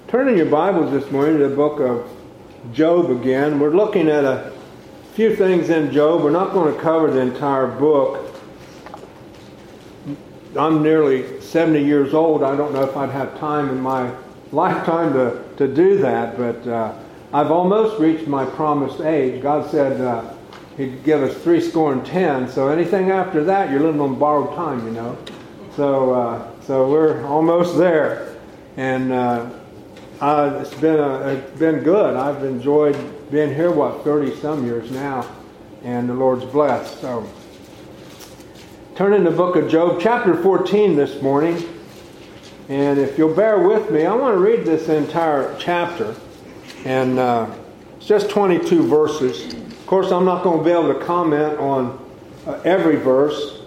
Turn in your Bibles this morning to the book of Job again. We're looking at a few things in Job. We're not going to cover the entire book. I'm nearly 70 years old. I don't know if I'd have time in my lifetime to do that, but I've almost reached my promised age. God said He'd give us 70, so anything after that, you're living on borrowed time, you know. So we're almost there, and it's been good. I've enjoyed being here, 30-some years now, and the Lord's blessed. So, turn in the book of Job, chapter 14 this morning, and if you'll bear with me, I want to read this entire chapter, and it's just 22 verses. Of course, I'm not going to be able to comment on every verse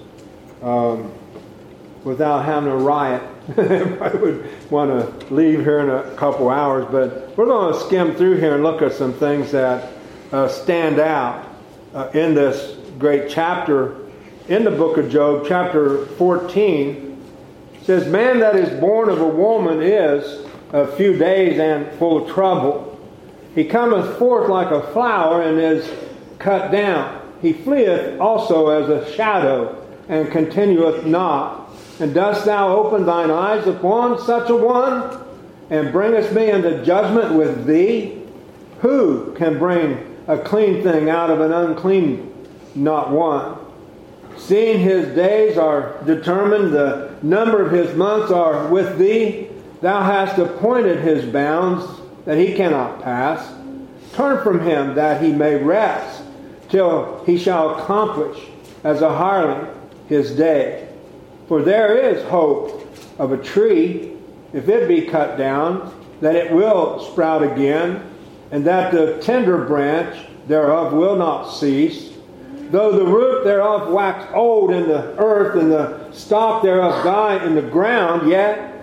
without having a riot. I would want to leave here in a couple hours, but we're going to skim through here and look at some things that stand out in this great chapter in the book of Job, chapter 14. It says, "Man that is born of a woman is a few days and full of trouble. He cometh forth like a flower and is cut down. He fleeth also as a shadow and continueth not. And dost thou open thine eyes upon such a one, and bringest me into judgment with thee? Who can bring a clean thing out of an unclean? Not one. Seeing his days are determined, the number of his months are with thee. Thou hast appointed his bounds, that he cannot pass. Turn from him, that he may rest, till he shall accomplish as a hireling his day. For there is hope of a tree, if it be cut down, that it will sprout again, and that the tender branch thereof will not cease. Though the root thereof wax old in the earth, and the stalk thereof die in the ground, yet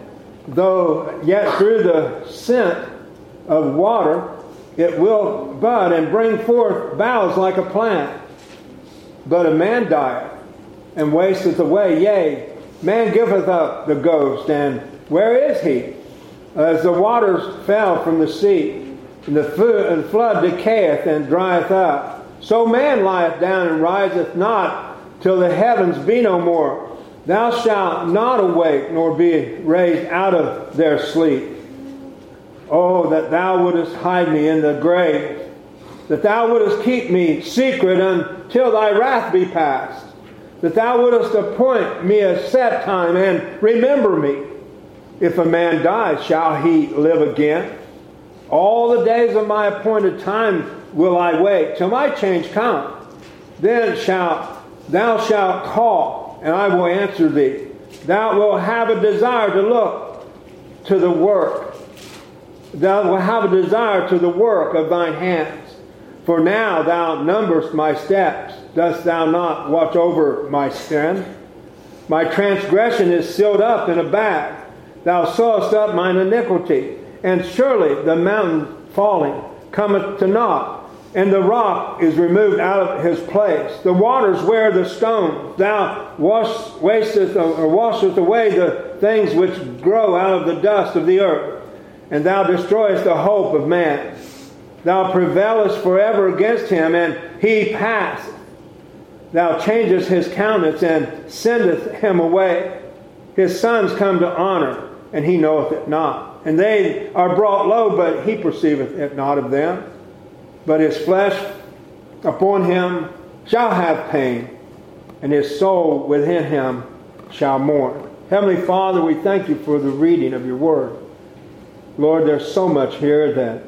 through the scent of water it will bud and bring forth boughs like a plant. But a man dieth, and wasteth away, yea, man giveth up the ghost, and where is he? As the waters fell from the sea, and the flood decayeth and drieth up, so man lieth down and riseth not till the heavens be no more. Thou shalt not awake, nor be raised out of their sleep. Oh, that thou wouldest hide me in the grave, that thou wouldest keep me secret until thy wrath be past, that thou wouldest appoint me a set time and remember me. If a man dies, shall he live again? All the days of my appointed time will I wait, till my change come. Then thou shalt call, and I will answer thee. Thou wilt have a desire to look to the work. Thou wilt have a desire to the work of thine hands. For now thou numberest my steps. Dost thou not watch over my sin? My transgression is sealed up in a bag. Thou sewest up mine iniquity. And surely the mountain falling cometh to naught, and the rock is removed out of his place. The waters wear the stone. Thou washest away the things which grow out of the dust of the earth. And thou destroyest the hope of man. Thou prevailest forever against him, and he passeth. Thou changest his countenance, and sendeth him away. His sons come to honor, and he knoweth it not. And they are brought low, but he perceiveth it not of them. But his flesh upon him shall have pain, and his soul within him shall mourn. Heavenly Father, we thank you for the reading of your word. Lord, there's so much here that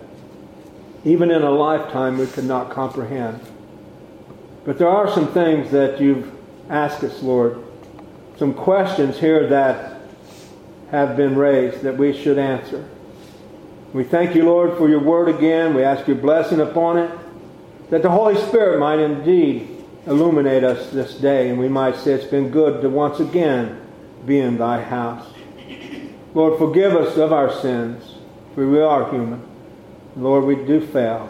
even in a lifetime we could not comprehend. But there are some things that you've asked us, Lord. Some questions here that have been raised that we should answer. We thank you, Lord, for your word again. We ask your blessing upon it, that the Holy Spirit might indeed illuminate us this day, and we might say it's been good to once again be in thy house. Lord, forgive us of our sins, for we are human. Lord, we do fail.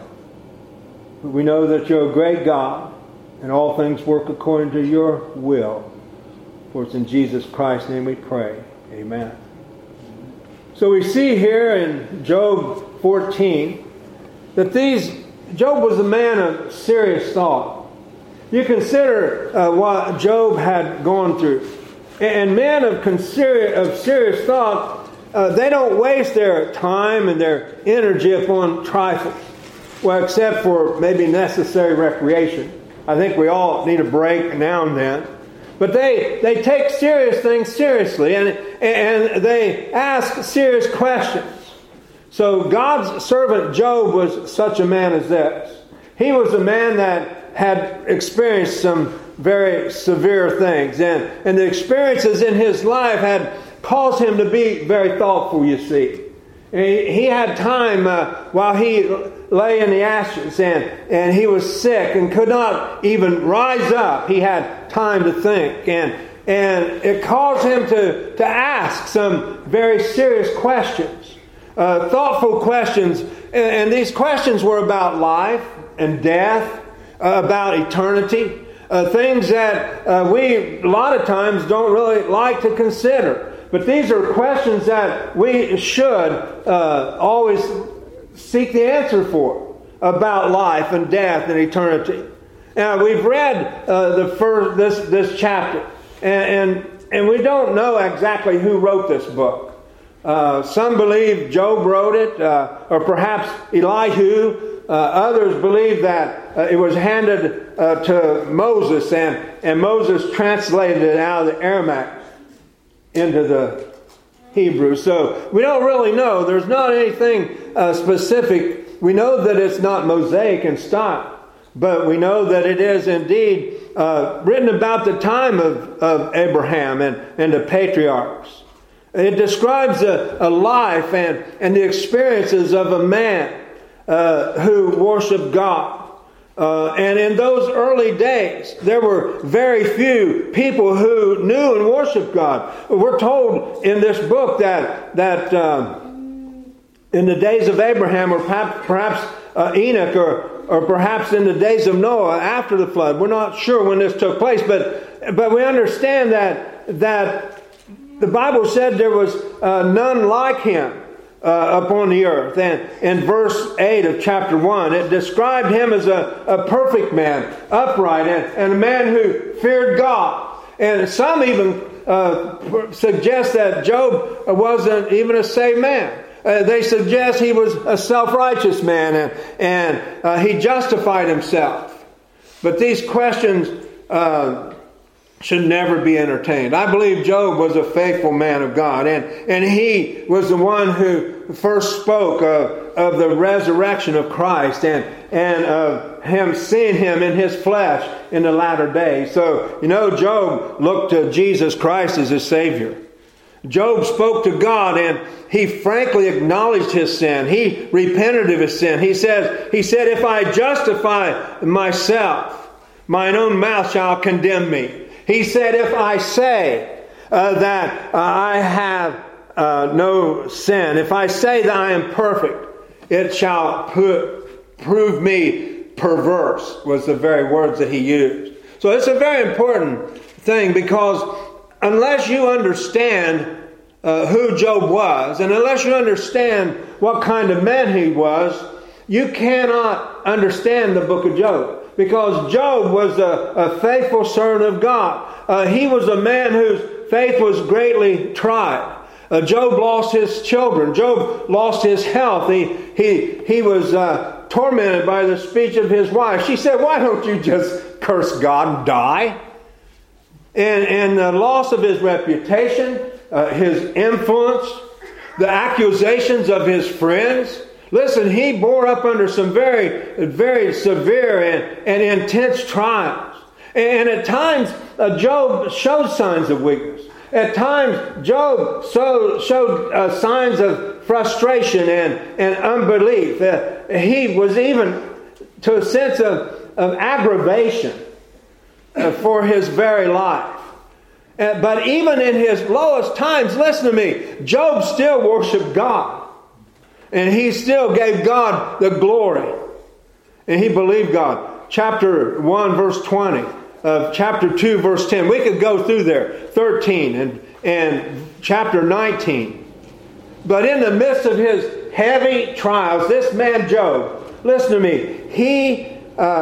But we know that you're a great God, and all things work according to your will. For it's in Jesus Christ's name we pray. Amen. So we see here in Job 14 that Job was a man of serious thought. You consider what Job had gone through. And men of serious thought, they don't waste their time and their energy upon trifles. Well, except for maybe necessary recreation. I think we all need a break now and then. But they take serious things seriously, and they ask serious questions. So God's servant Job was such a man as this. He was a man that had experienced some very severe things. And the experiences in his life had caused him to be very thoughtful, you see. He had time while he lay in the ashes and he was sick and could not even rise up. He had time to think. And it caused him to ask some very serious questions. Thoughtful questions. And these questions were about life and death, about eternity. Things that we, a lot of times, don't really like to consider. But these are questions that we should always seek the answer for about life and death and eternity. Now, we've read this chapter, and we don't know exactly who wrote this book. Some believe Job wrote it, or perhaps Elihu. Others believe that it was handed to Moses, and Moses translated it out of the Aramaic into the Hebrew. So we don't really know. There's not anything specific. We know that it's not Mosaic in style, but we know that it is indeed written about the time of Abraham and the patriarchs. It describes a life and the experiences of a man who worshiped God. And in those early days, there were very few people who knew and worshiped God. We're told in this book that in the days of Abraham, or perhaps Enoch, or perhaps in the days of Noah after the flood, we're not sure when this took place, but we understand that the Bible said there was none like him upon the earth. And in verse 8 of chapter 1, it described him as a perfect man, upright, and a man who feared God. And some even suggest that Job wasn't even a saved man. They suggest he was a self-righteous man, and he justified himself. But these questions should never be entertained. I believe Job was a faithful man of God, and he was the one who first spoke of the resurrection of Christ and of him seeing him in his flesh in the latter days. So, Job looked to Jesus Christ as his Savior. Job spoke to God, and he frankly acknowledged his sin. He repented of his sin. He said, if I justify myself, mine own mouth shall condemn me. He said, if I say that I have no sin, if I say that I am perfect, it shall prove me perverse, was the very words that he used. So it's a very important thing, because unless you understand who Job was, and unless you understand what kind of man he was, you cannot understand the book of Job. Because Job was a faithful servant of God. He was a man whose faith was greatly tried. Job lost his children. Job lost his health. He was tormented by the speech of his wife. She said, why don't you just curse God and die? And the loss of his reputation, his influence, the accusations of his friends. Listen, he bore up under some very, very severe and intense trials. And at times, Job showed signs of weakness. At times, Job showed signs of frustration and unbelief. He was even to a sense of aggravation for his very life. But even in his lowest times, listen to me, Job still worshiped God. And he still gave God the glory. And he believed God. Chapter 1, verse 20. Chapter 2, verse 10. We could go through there. 13 and chapter 19. But in the midst of his heavy trials, this man Job, listen to me, he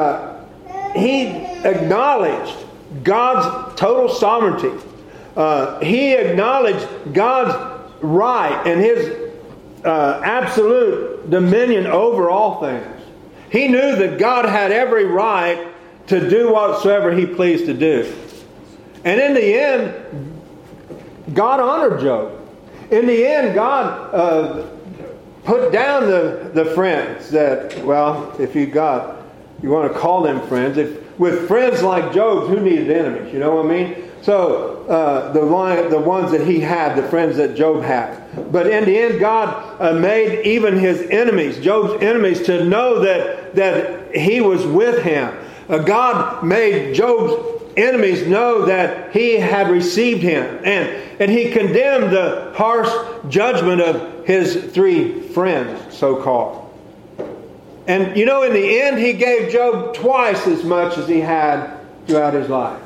acknowledged God's total sovereignty. He acknowledged God's right and His absolute dominion over all things. He knew that God had every right to do whatsoever He pleased to do. And in the end, God honored Job. In the end, God put down the friends that, well, if you want to call them friends. With friends like Job, who needed enemies? You know what I mean? So the ones that he had, the friends that Job had. But in the end, God made even his enemies, Job's enemies, to know that He was with him. God made Job's enemies know that He had received him. And He condemned the harsh judgment of his three friends, so-called. And you know, in the end, He gave Job twice as much as he had throughout his life.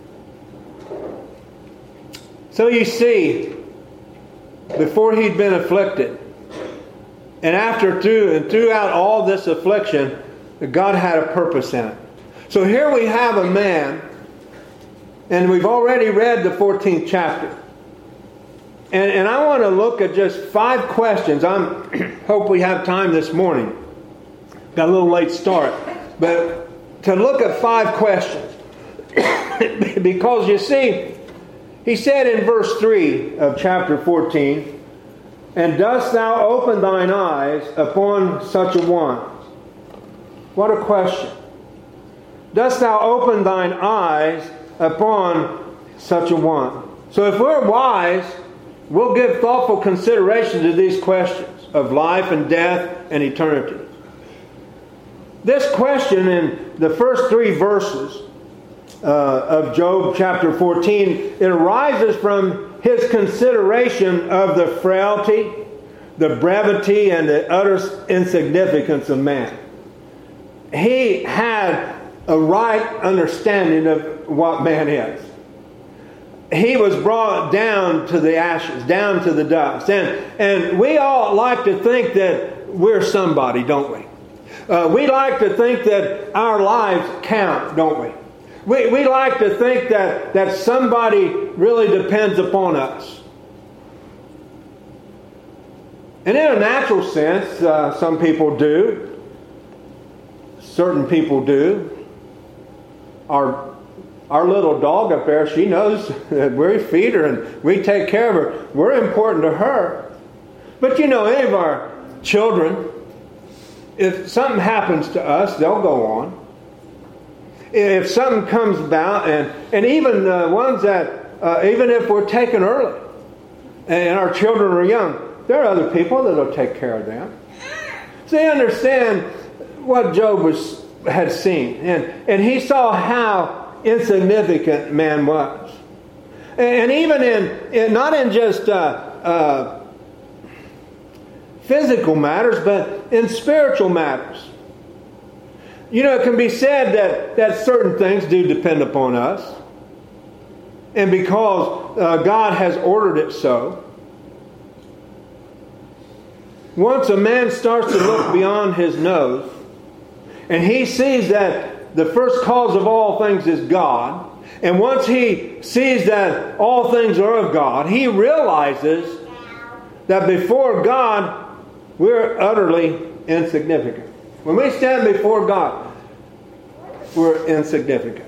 So you see, before he'd been afflicted, and throughout all this affliction, God had a purpose in it. So here we have a man, and we've already read the 14th chapter. And I want to look at just 5 questions. I hope we have time this morning. Got a little late start. But to look at 5 questions. Because you see, he said in verse 3 of chapter 14, "And dost thou open thine eyes upon such a one?" What a question. Dost thou open thine eyes upon such a one? So if we're wise, we'll give thoughtful consideration to these questions of life and death and eternity. This question in the first 3 verses of Job chapter 14, it arises from his consideration of the frailty, the brevity, and the utter insignificance of man. He had a right understanding of what man is. He was brought down to the ashes, down to the dust. And we all like to think that we're somebody, don't we? We like to think that our lives count, don't we? We like to think that somebody really depends upon us. And in a natural sense, some people do. Certain people do. Our little dog up there, she knows that we feed her and we take care of her. We're important to her. But you know, any of our children, if something happens to us, they'll go on. If something comes about, and even the ones that, even if we're taken early, and our children are young, there are other people that will take care of them. So you understand what Job had seen. And he saw how insignificant man was. And even in not in just physical matters, but in spiritual matters. You know, it can be said that certain things do depend upon us. And because God has ordered it so. Once a man starts to look beyond his nose, and he sees that the first cause of all things is God, and once he sees that all things are of God, he realizes that before God, we're utterly insignificant. When we stand before God, we're insignificant.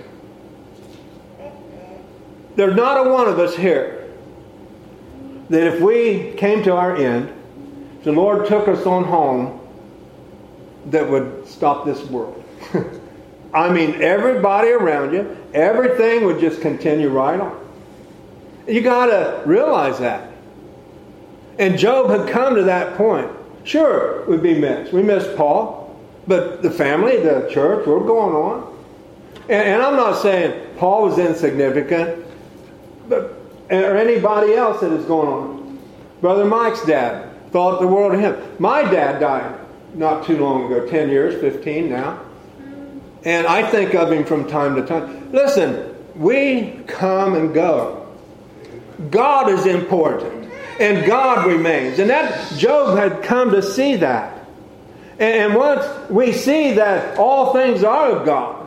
There's not a one of us here that if we came to our end, the Lord took us on home, that would stop this world. I mean, everybody around you, everything would just continue right on. You got to realize that. And Job had come to that point. Sure, we'd be missed. We missed Paul, but the family, the church, we're going on. And I'm not saying Paul was insignificant, or anybody else that is going on. Brother Mike's dad thought the world of him. My dad died not too long ago, 10 years, 15 now. And I think of him from time to time. Listen, we come and go. God is important. and God remains. And that Job had come to see that. And once we see that all things are of God,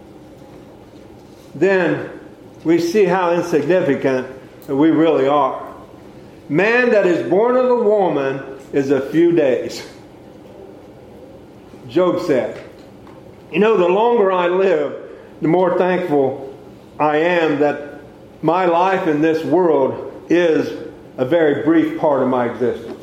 then we see how insignificant we really are. Man that is born of a woman is a few days. Job said, the longer I live, the more thankful I am that my life in this world is a very brief part of my existence.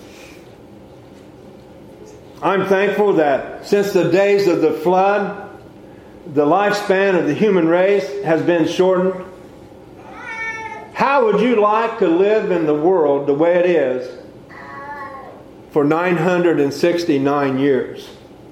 I'm thankful that since the days of the flood, the lifespan of the human race has been shortened. How would you like to live in the world the way it is for 969 years?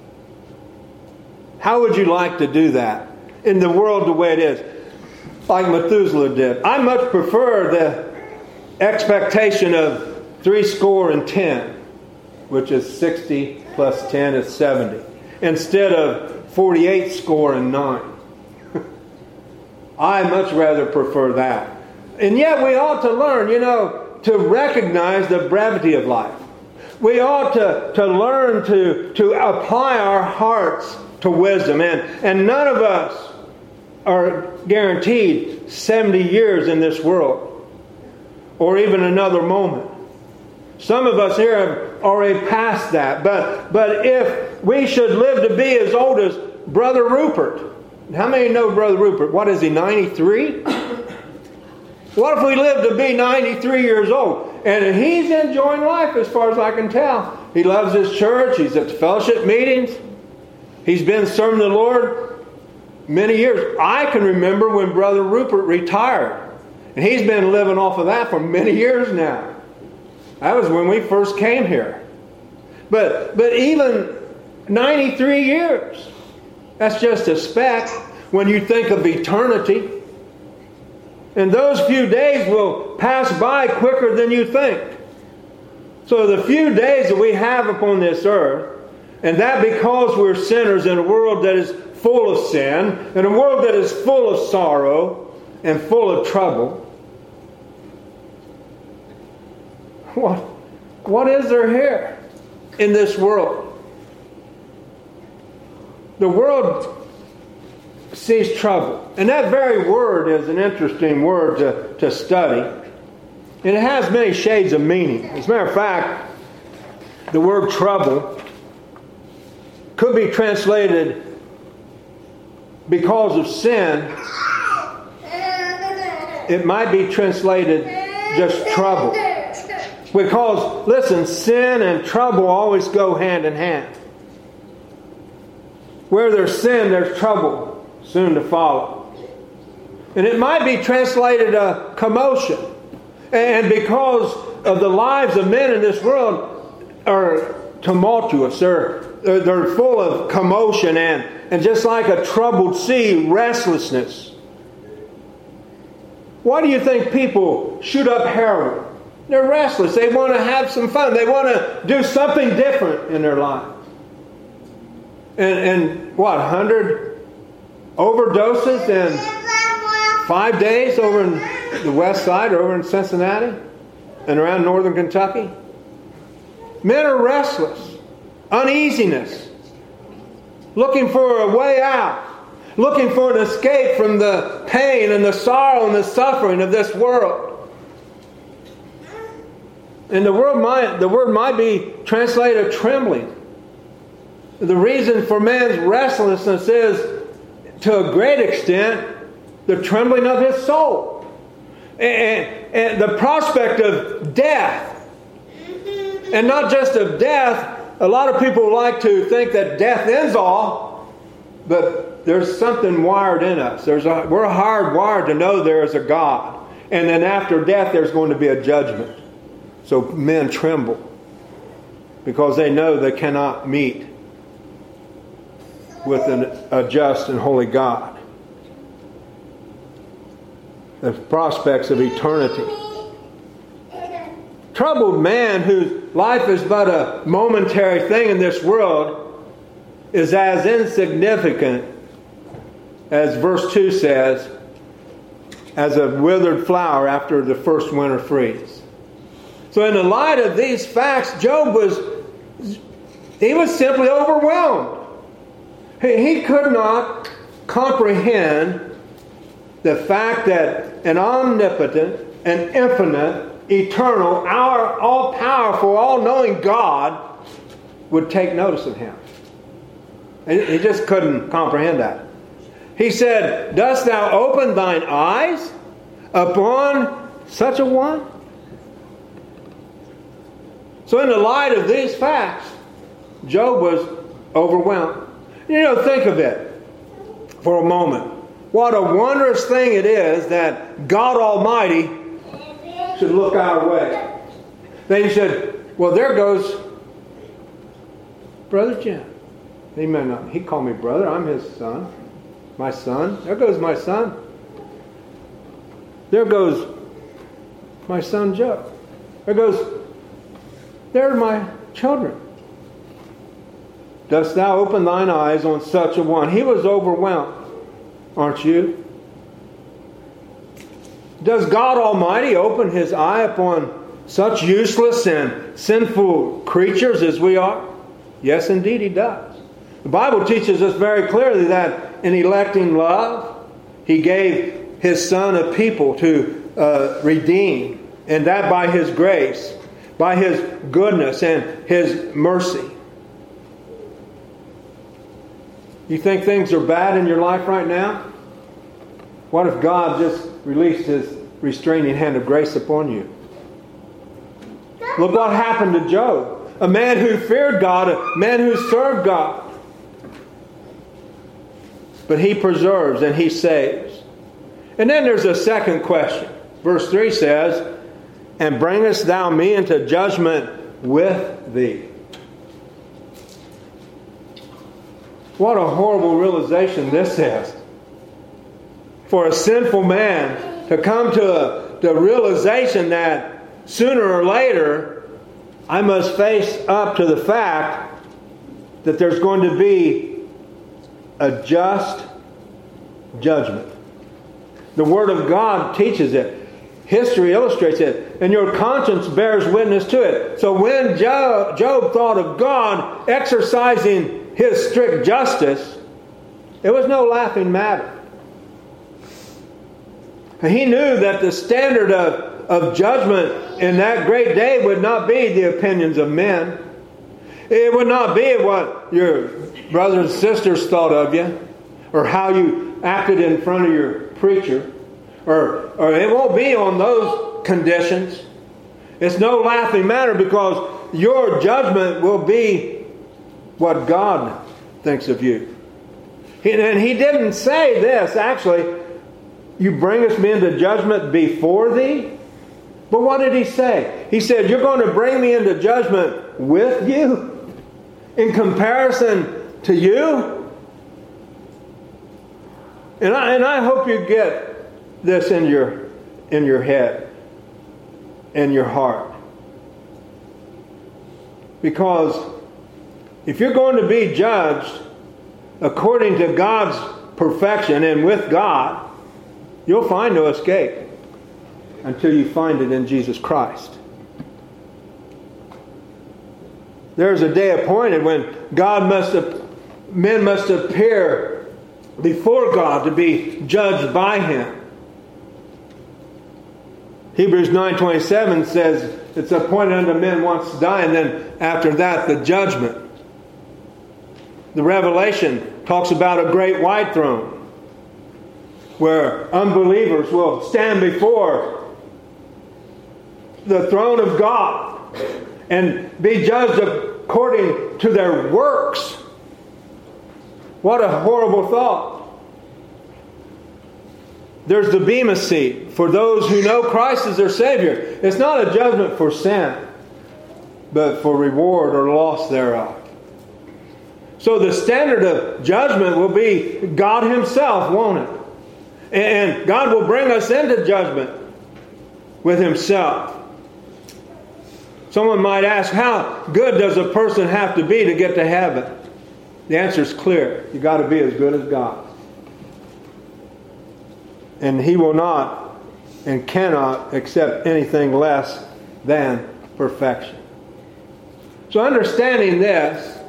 How would you like to do that in the world the way it is, like Methuselah did? I much prefer the expectation of 70, which is 60 plus 10 is 70, instead of 48 score and 9. I much rather prefer that. And yet we ought to learn, to recognize the brevity of life. We ought to learn to apply our hearts to wisdom. And none of us are guaranteed 70 years in this world, or even another moment. Some of us here have already passed that. But if we should live to be as old as Brother Rupert, how many know Brother Rupert? What is he, 93? What if we live to be 93 years old? And he's enjoying life as far as I can tell. He loves his church. He's at the fellowship meetings. He's been serving the Lord many years. I can remember when Brother Rupert retired. And he's been living off of that for many years now. That was when we first came here. But even 93 years, that's just a speck when you think of eternity. And those few days will pass by quicker than you think. So the few days that we have upon this earth, and that because we're sinners in a world that is full of sin, in a world that is full of sorrow and full of trouble, what is there here in this world? The world sees trouble. And that very word is an interesting word to study. And it has many shades of meaning. As a matter of fact, the word trouble could be translated because of sin. It might be translated just trouble. Because, listen, sin and trouble always go hand in hand. Where there's sin, there's trouble soon to follow. And it might be translated a commotion. And because of the lives of men in this world are tumultuous, they're full of commotion and just like a troubled sea, restlessness. Why do you think people shoot up heroin? They're restless. They want to have some fun. They want to do something different in their lives. And 100 overdoses in 5 days over in the west side, over in Cincinnati and around northern Kentucky. Men are restless, uneasiness, looking for a way out, looking for an escape from the pain and the sorrow and the suffering of this world. And the word might be translated trembling. The reason for man's restlessness is, to a great extent, the trembling of his soul. And the prospect of death. And not just of death. A lot of people like to think that death ends all. But there's something wired in us. We're hardwired to know there is a God. And then after death there's going to be a judgment. So men tremble. Because they know they cannot meet with a just and holy God. The prospects of eternity. Troubled man whose life is but a momentary thing in this world is as insignificant as verse 2 says, as a withered flower after the first winter freeze. So in the light of these facts, Job was simply overwhelmed. He could not comprehend the fact that an omnipotent, an infinite, eternal, all-powerful, all-knowing God would take notice of him. He just couldn't comprehend that. He said, "Dost thou open thine eyes upon such a one?" So in the light of these facts, Job was overwhelmed. Think of it for a moment. What a wondrous thing it is that God Almighty should look our way. Then he said, "Well, there goes Brother Jim." He called me brother. I'm his son. My son. There goes my son. There goes my son Joe. There are my children. Dost thou open thine eyes on such a one? He was overwhelmed. Aren't you? Does God Almighty open His eye upon such useless and sinful creatures as we are? Yes, indeed He does. The Bible teaches us very clearly that in electing love, He gave His Son a people to redeem, and that by His grace, by His goodness and His mercy. You think things are bad in your life right now? What if God just released His restraining hand of grace upon you? Look what happened to Job. A man who feared God, a man who served God. But He preserves and He saves. And then there's a second question. Verse 3 says, "And bringest thou me into judgment with thee." What a horrible realization this is. For a sinful man to come to the realization that sooner or later I must face up to the fact that there's going to be a just judgment. The Word of God teaches it. History illustrates it. And your conscience bears witness to it. So when Job thought of God exercising His strict justice, it was no laughing matter. He knew that the standard of judgment in that great day would not be the opinions of men. It would not be what your brothers and sisters thought of you, or how you acted in front of your preacher, or it won't be on those conditions. It's no laughing matter, because your judgment will be what God thinks of you. And He didn't say this, actually, "You bringest me into judgment before thee." But what did He say? He said, "You're going to bring me into judgment with you? In comparison to you?" And I hope you get this in your head, in your heart. Because if you're going to be judged according to God's perfection and with God, you'll find no escape until you find it in Jesus Christ. There's a day appointed when men must appear before God to be judged by Him. Hebrews 9:27 says it's appointed unto men once to die, and then after that the judgment. The Revelation talks about a great white throne where unbelievers will stand before the throne of God and be judged according to their works. What a horrible thought. There's the Bema seat for those who know Christ as their Savior. It's not a judgment for sin, but for reward or loss thereof. So the standard of judgment will be God Himself, won't it? And God will bring us into judgment with Himself. Someone might ask, how good does a person have to be to get to heaven? The answer is clear. You've got to be as good as God. And He will not and cannot accept anything less than perfection. So understanding this,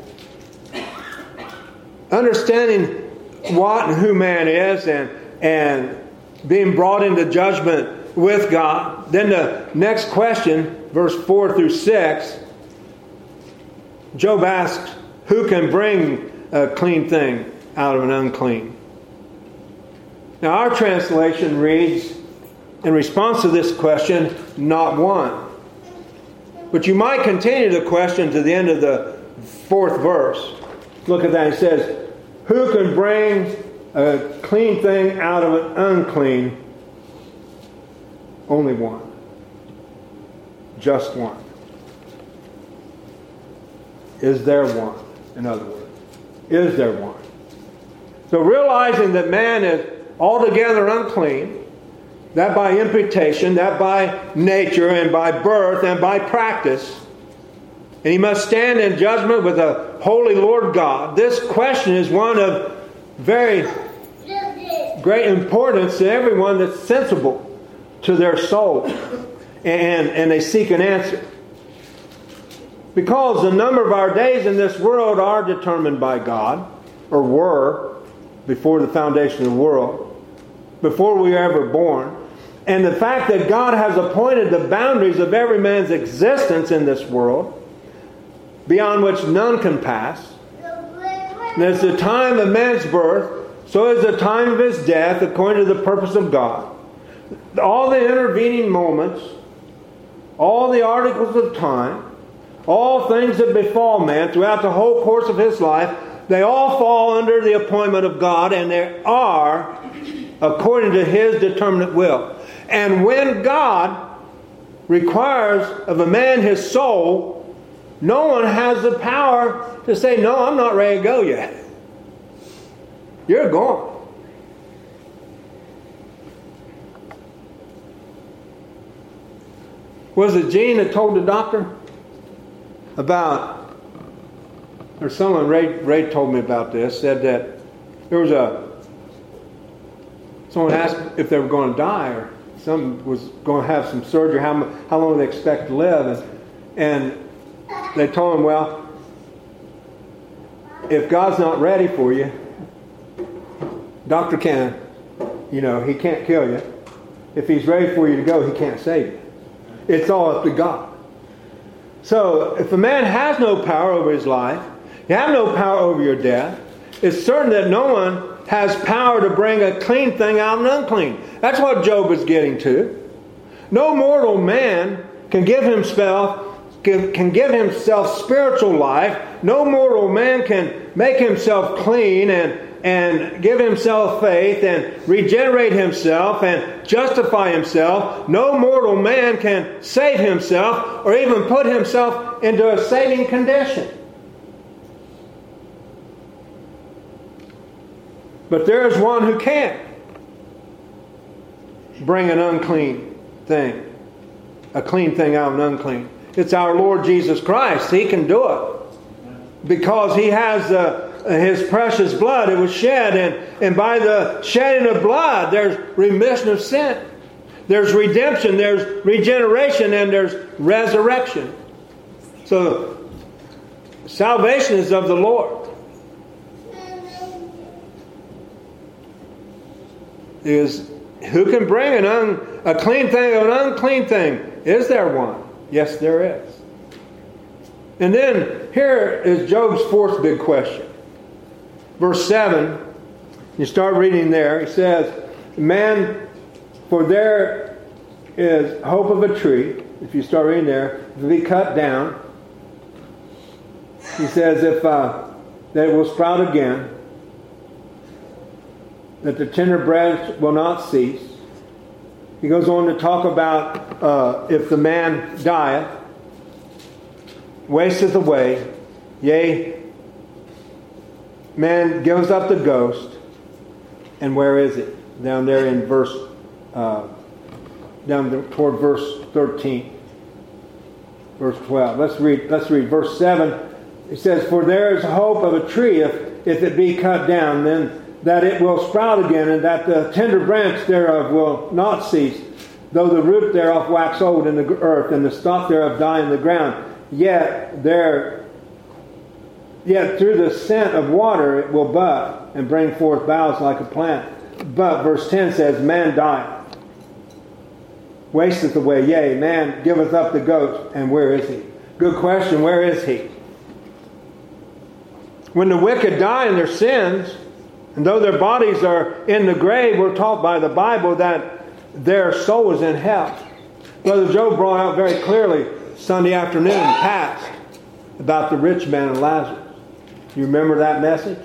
understanding what and who man is, and being brought into judgment with God. Then the next question, verse 4 through 6, Job asks, who can bring a clean thing out of an unclean? Now our translation reads, in response to this question, not one. But you might continue the question to the end of the 4th verse. Look at that. It says, who can bring a clean thing out of an unclean? Only one. Just one. Is there one? In other words, is there one? So realizing that man is altogether unclean, that by imputation, that by nature and by birth and by practice, and he must stand in judgment with a holy Lord God. This question is one of very great importance to everyone that's sensible to their soul, and they seek an answer. Because the number of our days in this world are determined by God, or were before the foundation of the world, before we were ever born. And the fact that God has appointed the boundaries of every man's existence in this world, beyond which none can pass. And it's the time of man's birth, so is the time of his death, according to the purpose of God. All the intervening moments, all the articles of time, all things that befall man throughout the whole course of his life, they all fall under the appointment of God, and they are according to His determinate will. And when God requires of a man his soul, no one has the power to say, no, I'm not ready to go yet. You're gone. Was it Gene that told the doctor about, or someone, Ray told me about this, said that there was someone asked if they were going to die, or some was going to have some surgery, how long they expect to live, and they told him, well, if God's not ready for you, doctor can't, he can't kill you. If He's ready for you to go, He can't save you. It's all up to God. So if a man has no power over his life, you have no power over your death, it's certain that no one has power to bring a clean thing out of an unclean. That's what Job is getting to. No mortal man can give himself spiritual life. No mortal man can make himself clean and give himself faith and regenerate himself and justify himself. No mortal man can save himself or even put himself into a saving condition. But there is one who can bring an unclean thing, a clean thing out of an unclean. It's our Lord Jesus Christ. He can do it because He has His precious blood. It was shed, and by the shedding of blood, there's remission of sin. There's redemption, there's regeneration, and there's resurrection. So, salvation is of the Lord. Who can bring a clean thing of an unclean thing? Is there one? Yes, there is. And then here is Job's fourth big question. Verse 7, you start reading there. He says, man, for there is hope of a tree. If you start reading there, if it be cut down. He says, that it will sprout again, that the tender branch will not cease. He goes on to talk about if the man dieth, wasteth away, yea, man gives up the ghost, and where is it? Down there in verse, toward verse 13, verse 12. Let's read verse 7. It says, for there is hope of a tree if it be cut down, then that it will sprout again, and that the tender branch thereof will not cease. Though the root thereof wax old in the earth, and the stalk thereof die in the ground, yet through the scent of water it will bud, and bring forth boughs like a plant. But, verse 10 says, man dieth, wasteth away, yea, man giveth up the ghost, and where is he? Good question, where is he? When the wicked die in their sins, and though their bodies are in the grave, we're taught by the Bible that their soul is in hell. Brother Joe brought out very clearly Sunday afternoon past about the rich man and Lazarus. You remember that message?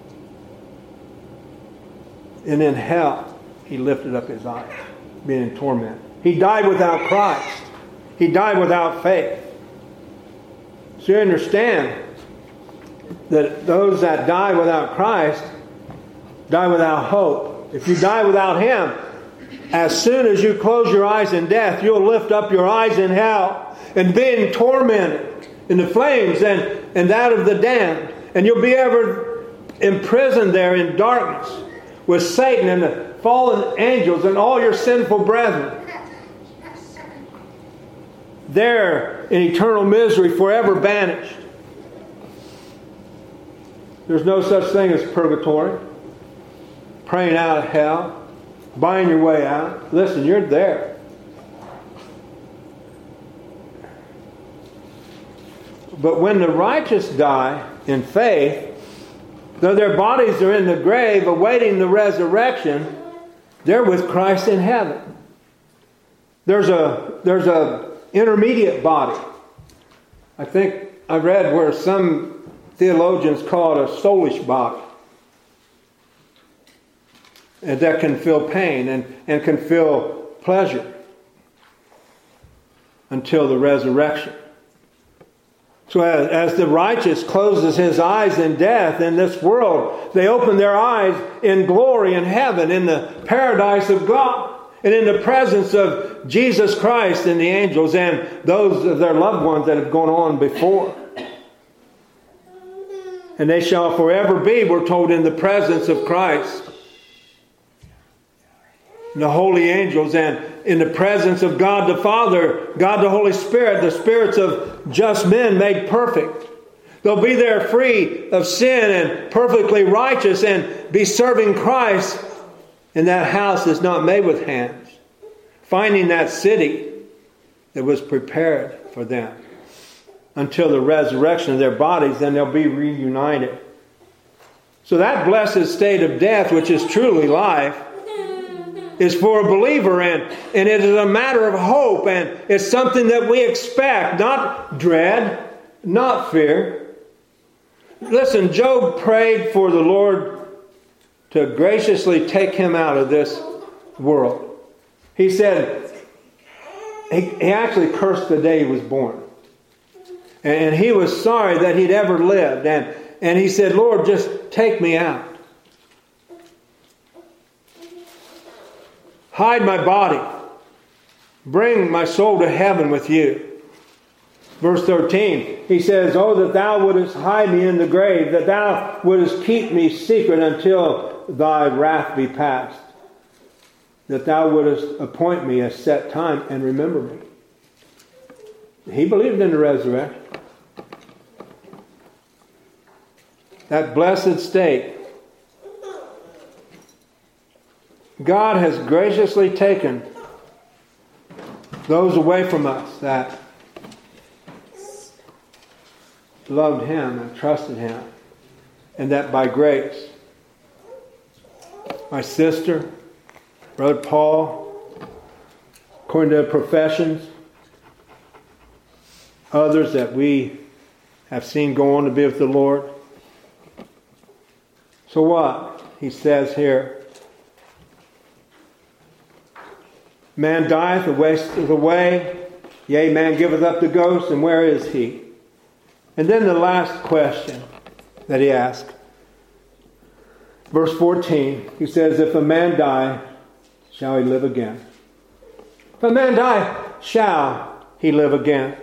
And in hell, he lifted up his eyes, being in torment. He died without Christ. He died without faith. So you understand that those that die without Christ die without hope. If you die without Him, as soon as you close your eyes in death, you'll lift up your eyes in hell and being tormented in the flames and that of the damned. And you'll be ever imprisoned there in darkness with Satan and the fallen angels and all your sinful brethren. There in eternal misery, forever banished. There's no such thing as purgatory, praying out of hell, buying your way out. Listen, you're there. But when the righteous die in faith, though their bodies are in the grave awaiting the resurrection, they're with Christ in heaven. There's a intermediate body. I think I read where some theologians call it a soulish body. And that can feel pain and can feel pleasure until the resurrection. So as the righteous closes his eyes in death in this world, they open their eyes in glory in heaven, in the paradise of God, and in the presence of Jesus Christ and the angels and those of their loved ones that have gone on before. And they shall forever be, we're told, in the presence of Christ, the holy angels, and in the presence of God the Father, God the Holy Spirit, the spirits of just men made perfect. They'll be there free of sin and perfectly righteous and be serving Christ in that house that's not made with hands, finding that city that was prepared for them until the resurrection of their bodies, then they'll be reunited. So that blessed state of death, which is truly life, is for a believer, and it is a matter of hope, and it's something that we expect, not dread, not fear. Listen, Job prayed for the Lord to graciously take him out of this world. He said, he actually cursed the day he was born. And he was sorry that he'd ever lived. And he said, Lord, just take me out. Hide my body. Bring my soul to heaven with you. Verse 13, he says, oh, that thou wouldest hide me in the grave, that thou wouldest keep me secret until thy wrath be past, that thou wouldest appoint me a set time and remember me. He believed in the resurrection. That blessed state. God has graciously taken those away from us that loved Him and trusted Him, and that by grace. My sister, Brother Paul, according to the professions, others that we have seen go on to be with the Lord. So what? He says here, man dieth and wasteth away, yea, man giveth up the ghost, and where is he? And then the last question that he asked, verse 14, he says, if a man die, shall he live again? If a man die, shall he live again?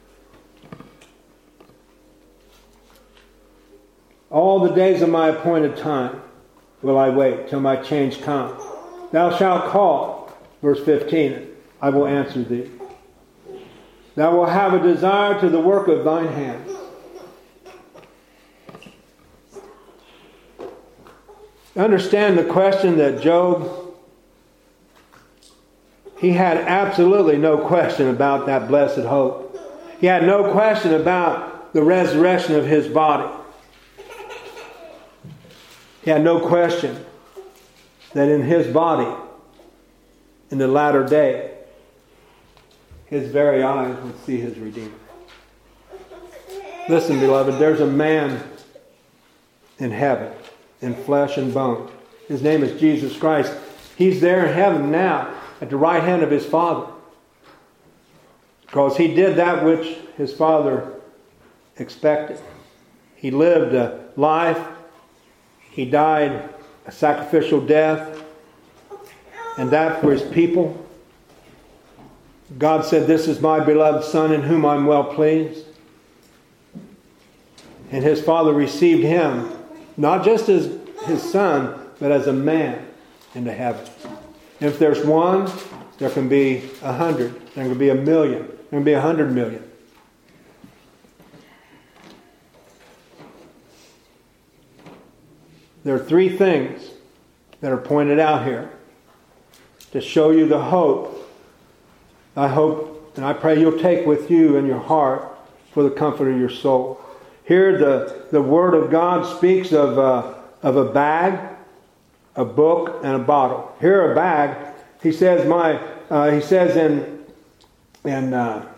All the days of my appointed time will I wait till my change come. Thou shalt call, verse 15, I will answer thee. Thou wilt have a desire to the work of thine hands. Understand the question that Job, he had absolutely no question about that blessed hope. He had no question about the resurrection of his body. He had no question that in his body, in the latter day, his very eyes would see his Redeemer. Listen, beloved, there's a man in heaven, in flesh and bone. His name is Jesus Christ. He's there in heaven now, at the right hand of his Father. Because he did that which his Father expected. He lived a life. He died a sacrificial death. And that for his people. God said, "This is my beloved Son in whom I'm well pleased." And his Father received him, not just as his Son, but as a man into heaven. And if there's one, there can be 100. There can be 1,000,000. There can be 100,000,000. There are three things that are pointed out here to show you the hope. I hope and I pray you'll take with you in your heart for the comfort of your soul. Here the Word of God speaks of a bag, a book, and a bottle. Here a bag. He says he says in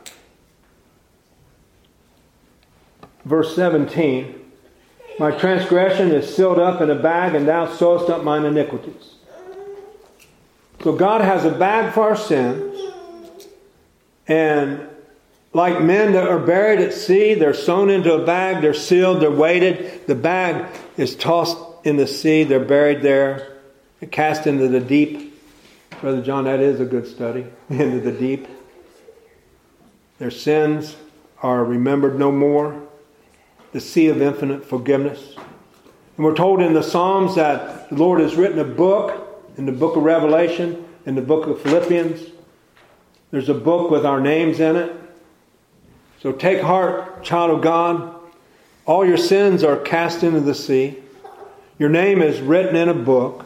verse 17, "My transgression is sealed up in a bag, and thou sewest up mine iniquities." So God has a bag for our sins. And like men that are buried at sea, they're sewn into a bag, they're sealed, they're weighted. The bag is tossed in the sea, they're buried there, and cast into the deep. Brother John, that is a good study. Into the deep. Their sins are remembered no more. The sea of infinite forgiveness. And we're told in the Psalms that the Lord has written a book, in the book of Revelation, in the book of Philippians. There's a book with our names in it. So take heart, child of God. All your sins are cast into the sea. Your name is written in a book.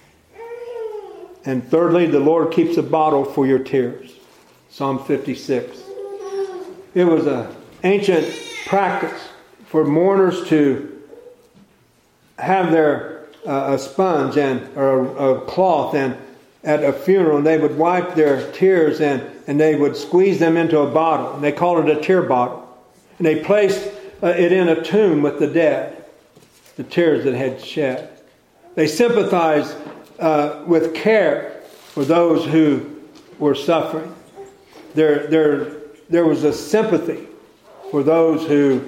And thirdly, the Lord keeps a bottle for your tears. Psalm 56. It was an ancient practice for mourners to have their a sponge or a cloth, and at a funeral, and they would wipe their tears and they would squeeze them into a bottle. And they called it a tear bottle. And they placed it in a tomb with the dead, the tears that had shed. They sympathized with care for those who were suffering. There was a sympathy for those who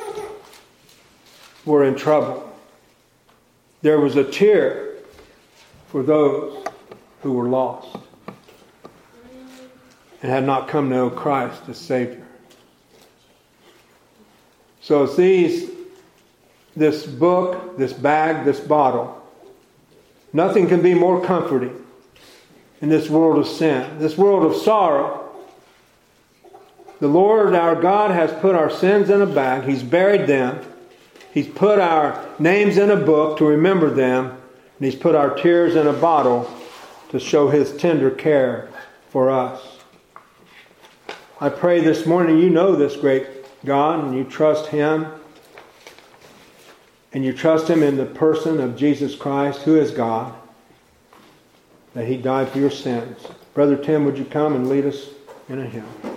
were in trouble. There was a tear for those who were lost and had not come to know Christ as Savior. So this book, this bag, this bottle, nothing can be more comforting in this world of sin, this world of sorrow. The Lord our God has put our sins in a bag. He's buried them. He's put our names in a book to remember them. And He's put our tears in a bottle to show His tender care for us. I pray this morning you know this great God and you trust Him. And you trust Him in the person of Jesus Christ, who is God, that He died for your sins. Brother Tim, would you come and lead us in a hymn?